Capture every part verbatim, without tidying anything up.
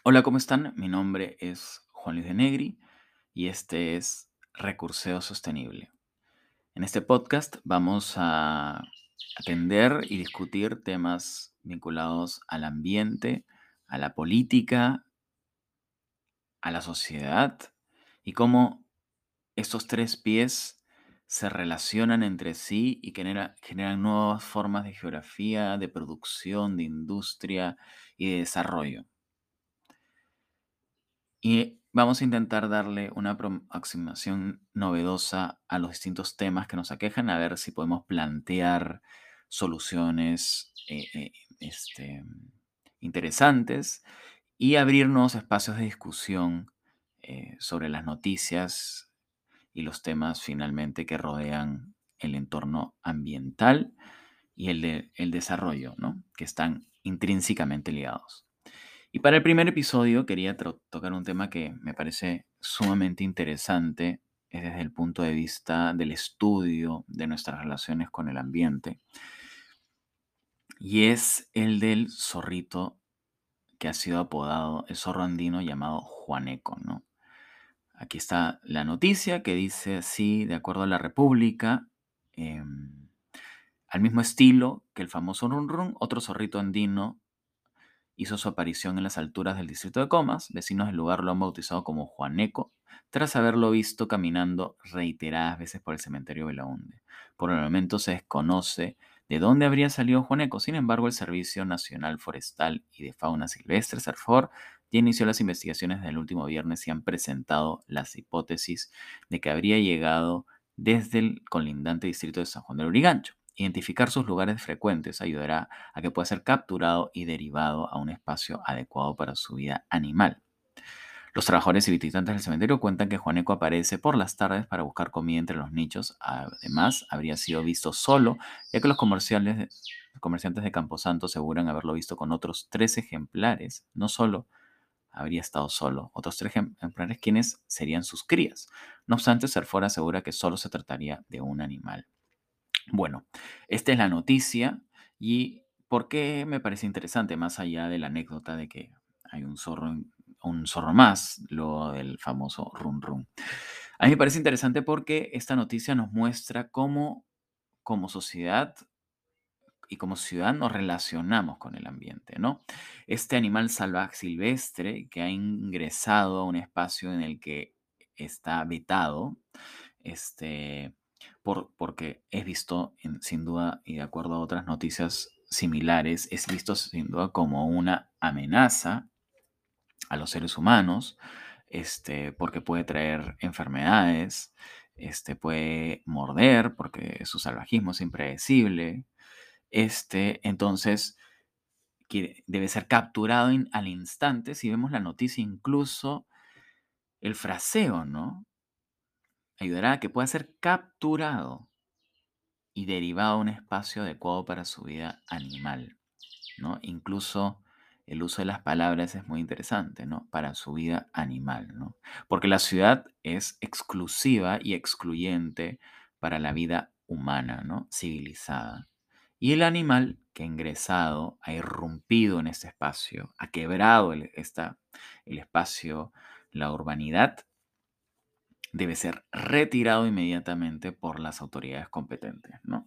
Hola, ¿cómo están? Mi nombre es Juan Luis de Negri y este es Recurseo Sostenible. En este podcast vamos a atender y discutir temas vinculados al ambiente, a la política, a la sociedad y cómo estos tres pies se relacionan entre sí y genera- generan nuevas formas de geografía, de producción, de industria y de desarrollo. Y vamos a intentar darle una aproximación novedosa a los distintos temas que nos aquejan, a ver si podemos plantear soluciones eh, eh, este, interesantes y abrir nuevos espacios de discusión eh, sobre las noticias y los temas finalmente que rodean el entorno ambiental y el, de- el desarrollo, ¿no? Que están intrínsecamente ligados. Y para el primer episodio quería tro- tocar un tema que me parece sumamente interesante, es desde el punto de vista del estudio de nuestras relaciones con el ambiente, y es el del zorrito que ha sido apodado el zorro andino llamado Juaneco, ¿no? Aquí está la noticia que dice así, de acuerdo a la República, em, al mismo estilo que el famoso Run Run, otro zorrito andino hizo su aparición en las alturas del distrito de Comas. Vecinos del lugar lo han bautizado como Juaneco, tras haberlo visto caminando reiteradas veces por el cementerio Belaúnde. Por el momento se desconoce de dónde habría salido Juaneco. Sin embargo, el Servicio Nacional Forestal y de Fauna Silvestre, SERFOR, ya inició las investigaciones desde el último viernes y han presentado las hipótesis de que habría llegado desde el colindante distrito de San Juan del Urigancho. Identificar sus lugares frecuentes ayudará a que pueda ser capturado y derivado a un espacio adecuado para su vida animal. Los trabajadores y visitantes del cementerio cuentan que Juaneco aparece por las tardes para buscar comida entre los nichos. Además, habría sido visto solo, ya que los comerciales de- comerciantes de Camposanto aseguran haberlo visto con otros tres ejemplares. No solo habría estado solo, otros tres ejemplares quienes serían sus crías. No obstante, Serfora asegura que solo se trataría de un animal. Bueno, esta es la noticia y ¿por qué me parece interesante? Más allá de la anécdota de que hay un zorro, en- un zorro más, lo del famoso run run. A mí me parece interesante porque esta noticia nos muestra cómo como sociedad y como ciudad nos relacionamos con el ambiente, ¿no? Este animal salvaje silvestre que ha ingresado a un espacio en el que está vetado, este, por, porque es visto, en- sin duda, y de acuerdo a otras noticias similares, es visto sin duda como una amenaza a los seres humanos, este, porque puede traer enfermedades, este, puede morder, porque su salvajismo es impredecible. Este, entonces, que debe ser capturado in- al instante. Si vemos la noticia, incluso el fraseo, ¿no? Ayudará a que pueda ser capturado y derivado a un espacio adecuado para su vida animal, ¿no? Incluso el uso de las palabras es muy interesante, ¿no? Para su vida animal, ¿no? Porque la ciudad es exclusiva y excluyente para la vida humana, ¿no? Civilizada. Y el animal que ha ingresado, ha irrumpido en ese espacio, ha quebrado el, esta- el espacio, la urbanidad, debe ser retirado inmediatamente por las autoridades competentes, ¿no?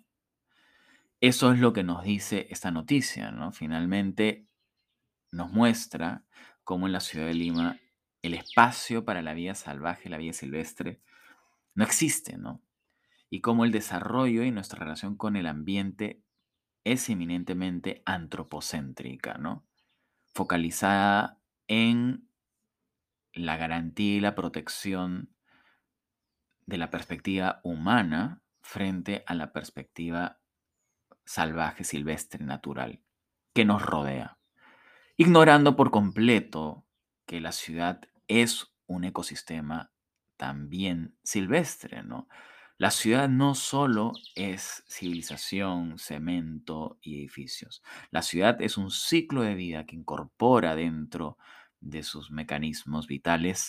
Eso es lo que nos dice esta noticia, ¿no? Finalmente nos muestra cómo en la ciudad de Lima el espacio para la vida salvaje, la vida silvestre, no existe, ¿no? Y cómo el desarrollo y nuestra relación con el ambiente es eminentemente antropocéntrica, ¿no? Focalizada en la garantía y la protección de la perspectiva humana frente a la perspectiva salvaje, silvestre, natural que nos rodea, ignorando por completo que la ciudad es un ecosistema también silvestre, ¿no? La ciudad no solo es civilización, cemento y edificios. La ciudad es un ciclo de vida que incorpora dentro de sus mecanismos vitales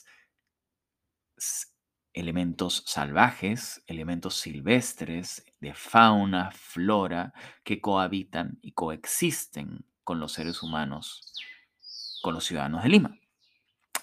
s- elementos salvajes, elementos silvestres, de fauna, flora, que cohabitan y coexisten con los seres humanos, con los ciudadanos de Lima.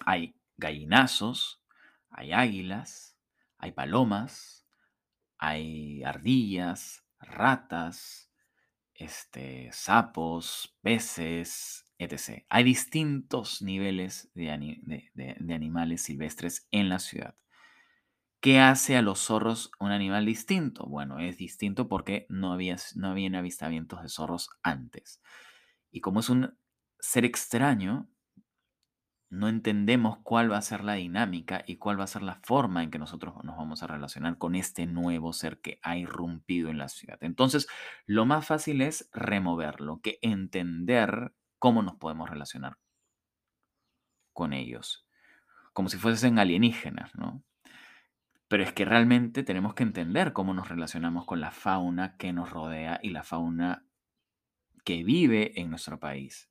Hay gallinazos, hay águilas, hay palomas, hay ardillas, ratas, este, sapos, peces, etcétera. Hay distintos niveles de, ani- de- de- de animales silvestres en la ciudad. ¿Qué hace a los zorros un animal distinto? Bueno, es distinto porque no había, no habían avistamientos de zorros antes. Y como es un ser extraño, no entendemos cuál va a ser la dinámica y cuál va a ser la forma en que nosotros nos vamos a relacionar con este nuevo ser que ha irrumpido en la ciudad. Entonces, lo más fácil es removerlo, que entender cómo nos podemos relacionar con ellos, como si fuesen alienígenas, ¿no? Pero es que realmente tenemos que entender cómo nos relacionamos con la fauna que nos rodea y la fauna que vive en nuestro país.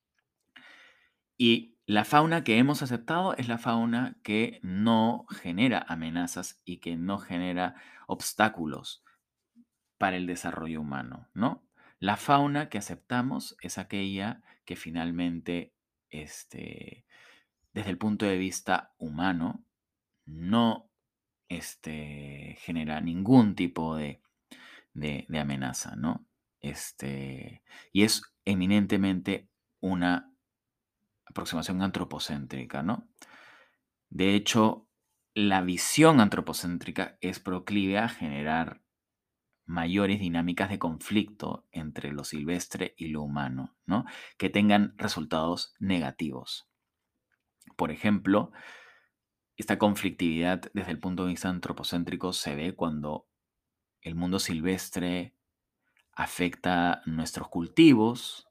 Y la fauna que hemos aceptado es la fauna que no genera amenazas y que no genera obstáculos para el desarrollo humano, ¿no? La fauna que aceptamos es aquella que finalmente, este, desde el punto de vista humano, no este, genera ningún tipo de, de- de amenaza, ¿no? Este, y es eminentemente una aproximación antropocéntrica, ¿no? De hecho, la visión antropocéntrica es proclive a generar mayores dinámicas de conflicto entre lo silvestre y lo humano, ¿no? Que tengan resultados negativos. Por ejemplo, esta conflictividad desde el punto de vista antropocéntrico se ve cuando el mundo silvestre afecta nuestros cultivos,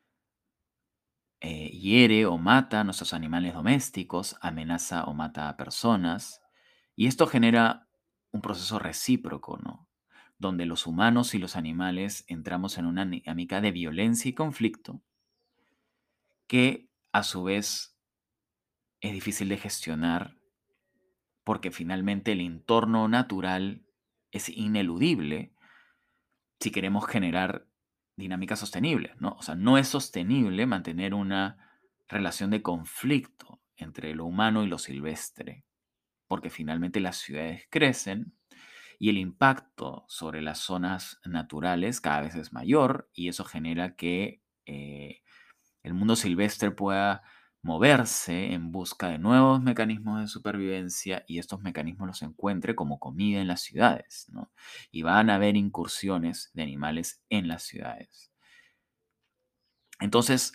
eh, hiere o mata a nuestros animales domésticos, amenaza o mata a personas. Y esto genera un proceso recíproco, ¿no? Donde los humanos y los animales entramos en una dinámica de violencia y conflicto que a su vez es difícil de gestionar porque finalmente el entorno natural es ineludible si queremos generar dinámicas sostenibles, ¿no? O sea, no es sostenible mantener una relación de conflicto entre lo humano y lo silvestre, porque finalmente las ciudades crecen y el impacto sobre las zonas naturales cada vez es mayor y eso genera que eh, el mundo silvestre pueda moverse en busca de nuevos mecanismos de supervivencia y estos mecanismos los encuentre como comida en las ciudades, ¿no? Y van a haber incursiones de animales en las ciudades. Entonces,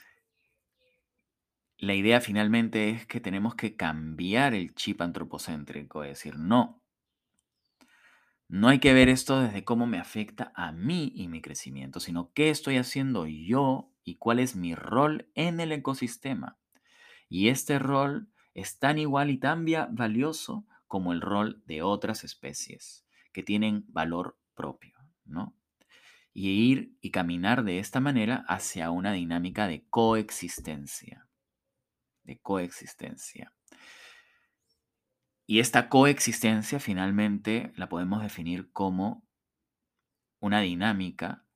la idea finalmente es que tenemos que cambiar el chip antropocéntrico, es decir, no, no hay que ver esto desde cómo me afecta a mí y mi crecimiento, sino qué estoy haciendo yo y cuál es mi rol en el ecosistema. Y este rol es tan igual y tan via- valioso como el rol de otras especies que tienen valor propio, ¿no? Y ir y caminar de esta manera hacia una dinámica de coexistencia, de coexistencia. Y esta coexistencia finalmente la podemos definir como una dinámica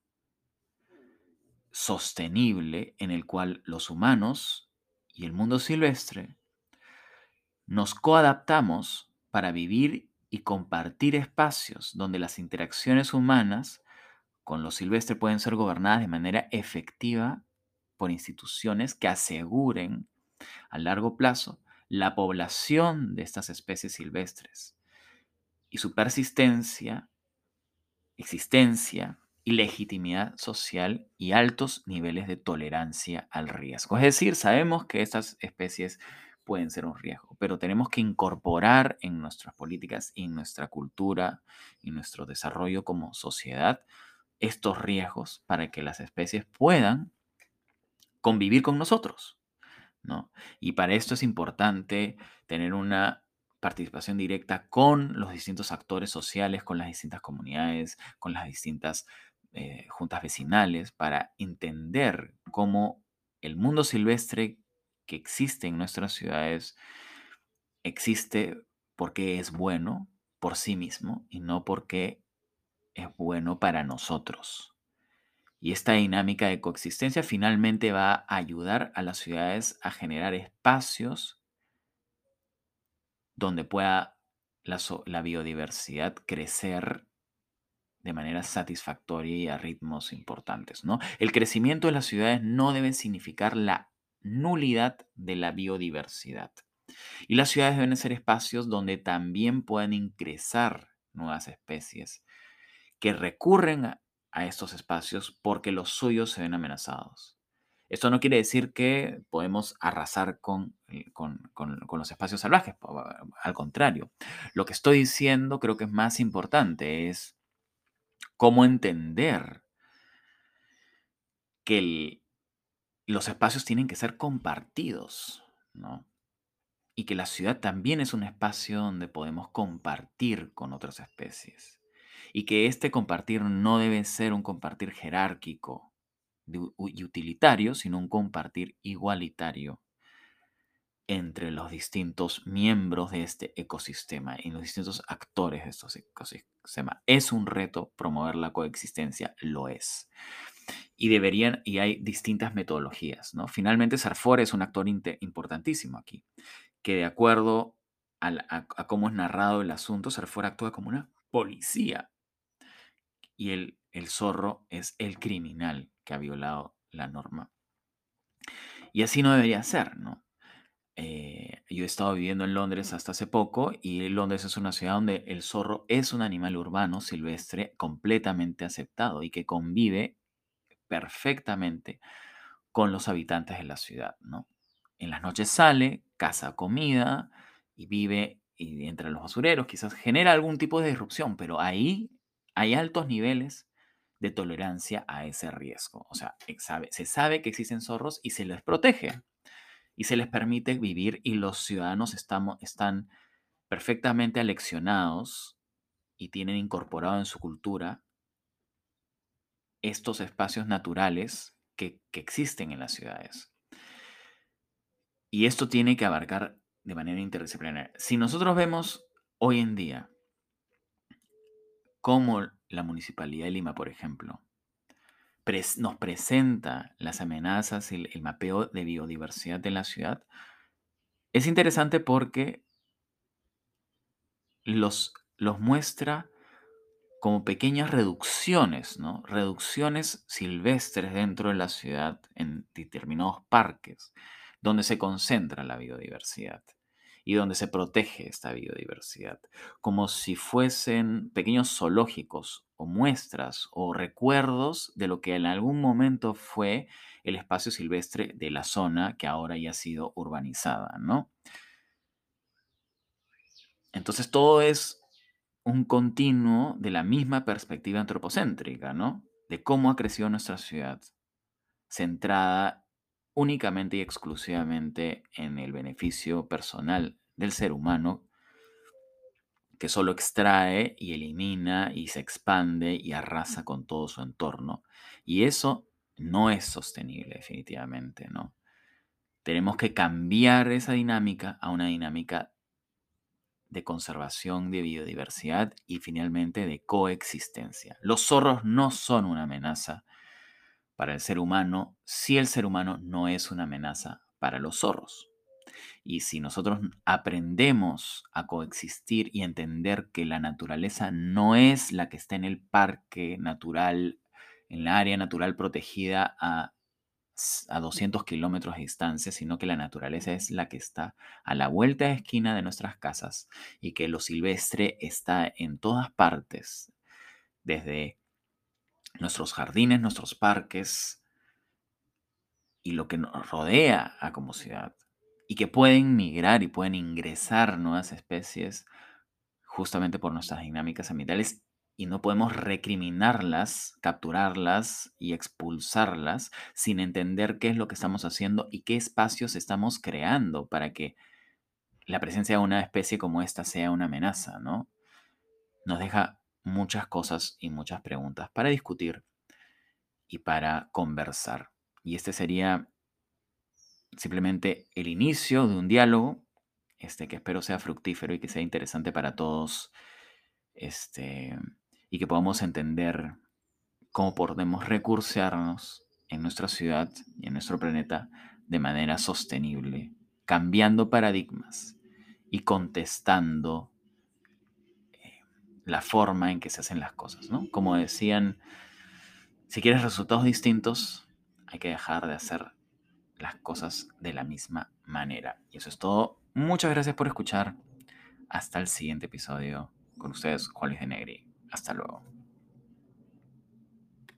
sostenible en el cual los humanos y el mundo silvestre nos coadaptamos para vivir y compartir espacios donde las interacciones humanas con lo silvestre pueden ser gobernadas de manera efectiva por instituciones que aseguren a largo plazo la población de estas especies silvestres y su persistencia, existencia y legitimidad social y altos niveles de tolerancia al riesgo. Es decir, sabemos que estas especies pueden ser un riesgo, pero tenemos que incorporar en nuestras políticas y en nuestra cultura y nuestro desarrollo como sociedad estos riesgos para que las especies puedan convivir con nosotros, ¿no? Y para esto es importante tener una participación directa con los distintos actores sociales, con las distintas comunidades, con las distintas eh, juntas vecinales, para entender cómo el mundo silvestre que existe en nuestras ciudades existe porque es bueno por sí mismo y no porque es bueno para nosotros. Y esta dinámica de coexistencia finalmente va a ayudar a las ciudades a generar espacios donde pueda la, so- la biodiversidad crecer de manera satisfactoria y a ritmos importantes, ¿no? El crecimiento de las ciudades no debe significar la nulidad de la biodiversidad. Y las ciudades deben ser espacios donde también puedan ingresar nuevas especies que recurren a, a estos espacios porque los suyos se ven amenazados. Esto no quiere decir que podemos arrasar con, eh, con- con- con los espacios salvajes, po- al contrario. Lo que estoy diciendo creo que es más importante, es cómo entender que el- los espacios tienen que ser compartidos, ¿no? Y que la ciudad también es un espacio donde podemos compartir con otras especies. Y que este compartir no debe ser un compartir jerárquico de u- y utilitario, sino un compartir igualitario entre los distintos miembros de este ecosistema y los distintos actores de estos ecosistemas. ¿Es un reto promover la coexistencia? Lo es. Y deberían, y hay distintas metodologías, ¿no? Finalmente, Sarfor es un actor inte- importantísimo aquí, que de acuerdo al- a, a cómo es narrado el asunto, Sarfor actúa como una policía y el, el zorro es el criminal que ha violado la norma. Y así no debería ser, ¿no? Eh, yo he estado viviendo en Londres hasta hace poco y Londres es una ciudad donde el zorro es un animal urbano silvestre completamente aceptado y que convive perfectamente con los habitantes de la ciudad, ¿no? En las noches sale, caza comida y vive y entre los basureros, quizás genera algún tipo de disrupción, pero ahí hay altos niveles de tolerancia a ese riesgo. O sea, ex- sabe- se sabe que existen zorros y se les protege y se les permite vivir y los ciudadanos estamos, están perfectamente aleccionados y tienen incorporado en su cultura estos espacios naturales que, que existen en las ciudades. Y esto tiene que abarcar de manera interdisciplinaria. Si nosotros vemos hoy en día cómo la Municipalidad de Lima, por ejemplo, pres- nos presenta las amenazas y el, el mapeo de biodiversidad de la ciudad, es interesante porque los, los muestra como pequeñas reducciones, ¿no? Reducciones silvestres dentro de la ciudad en determinados parques, donde se concentra la biodiversidad y donde se protege esta biodiversidad, como si fuesen pequeños zoológicos o muestras o recuerdos de lo que en algún momento fue el espacio silvestre de la zona que ahora ya ha sido urbanizada, ¿no? Entonces todo es un continuo de la misma perspectiva antropocéntrica, ¿no? De cómo ha crecido nuestra ciudad, centrada únicamente y exclusivamente en el beneficio personal del ser humano, que solo extrae y elimina y se expande y arrasa con todo su entorno. Y eso no es sostenible, definitivamente, ¿no? Tenemos que cambiar esa dinámica a una dinámica de conservación de biodiversidad y finalmente de coexistencia. Los zorros no son una amenaza para el ser humano si el ser humano no es una amenaza para los zorros. Y si nosotros aprendemos a coexistir y entender que la naturaleza no es la que está en el parque natural, en la área natural protegida a a doscientos kilómetros de distancia, sino que la naturaleza es la que está a la vuelta de esquina de nuestras casas y que lo silvestre está en todas partes, desde nuestros jardines, nuestros parques y lo que nos rodea a como ciudad, y que pueden migrar y pueden ingresar nuevas especies justamente por nuestras dinámicas ambientales y no podemos recriminarlas, capturarlas y expulsarlas sin entender qué es lo que estamos haciendo y qué espacios estamos creando para que la presencia de una especie como esta sea una amenaza, ¿no? Nos deja muchas cosas y muchas preguntas para discutir y para conversar. Y este sería simplemente el inicio de un diálogo, este, que espero sea fructífero y que sea interesante para todos, este, y que podamos entender cómo podemos recursearnos en nuestra ciudad y en nuestro planeta de manera sostenible, cambiando paradigmas y contestando eh, la forma en que se hacen las cosas, ¿no? Como decían, si quieres resultados distintos, hay que dejar de hacer las cosas de la misma manera. Y eso es todo. Muchas gracias por escuchar. Hasta el siguiente episodio. Con ustedes, Juan Luis de Negri. Hasta luego.